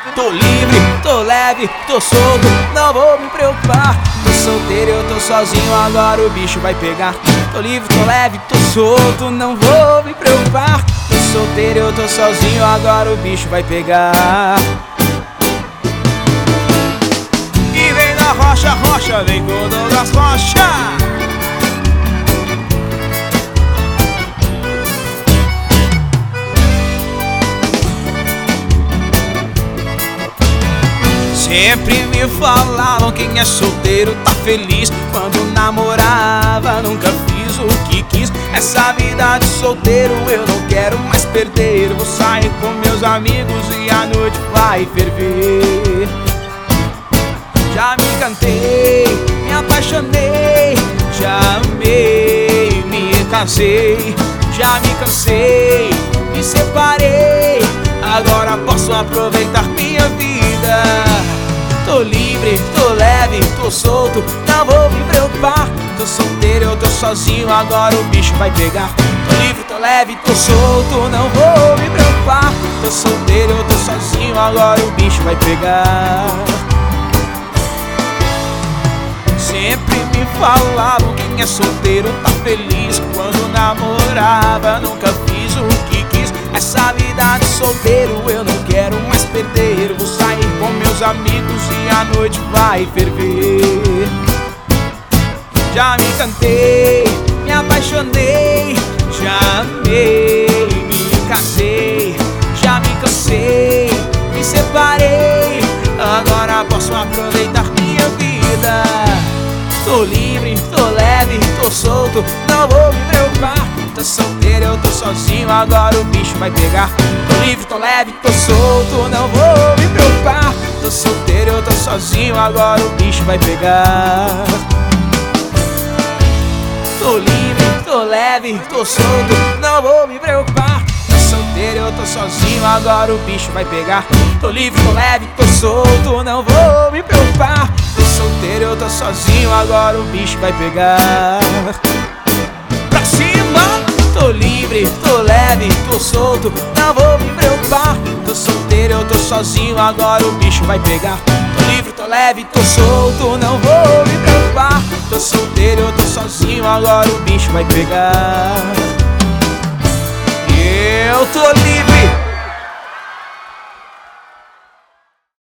Tô livre, tô leve, tô solto, não vou me preocupar. Tô solteiro, eu tô sozinho, agora o bicho vai pegar. Tô livre, tô leve, tô solto, não vou me preocupar. Tô solteiro, eu tô sozinho, agora o bicho vai pegar. E vem da rocha, rocha, vem com Douglas Rocha. Sempre me falavam quem é solteiro tá feliz. Quando namorava nunca fiz o que quis. Essa vida de solteiro eu não quero mais perder. Vou sair com meus amigos e a noite vai ferver. Já me cantei, me apaixonei, já amei, me casei. Já me cansei, me separei, agora posso aproveitar minha vida. Tô livre, tô leve, tô solto, não vou me preocupar. Tô solteiro, eu tô sozinho, agora o bicho vai pegar. Tô livre, tô leve, tô solto, não vou me preocupar. Tô solteiro, eu tô sozinho, agora o bicho vai pegar. Sempre me falavam quem é solteiro tá feliz. Quando namorava nunca fiz o que quis. Essa vida de solteiro eu não quero mais perder. Vou sair com meus amigos e a noite vai ferver. Já me cantei, me apaixonei, já amei, me casei. Já me cansei, me separei, agora posso aproveitar minha vida. Tô livre, tô leve, tô solto, não vou me preocupar. Tô solteiro, eu tô sozinho, agora o bicho vai pegar. Tô livre, tô leve, tô solto, não vou me preocupar. Tô solteiro, eu tô sozinho, agora o bicho vai pegar. Tô livre, tô leve, tô solto, não vou me preocupar. Tô solteiro, eu tô sozinho, agora o bicho vai pegar. Tô livre, tô leve, tô solto, não vou me preocupar. Tô solteiro, eu tô sozinho, agora o bicho vai pegar. Pra cima! Tô livre, tô leve, tô solto, não vou me preocupar. Tô solteiro, eu tô sozinho, agora o bicho vai pegar. Tô livre, tô leve, tô solto, não vou me preocupar. Tô solteiro, eu tô sozinho, agora o bicho vai pegar. Eu tô livre.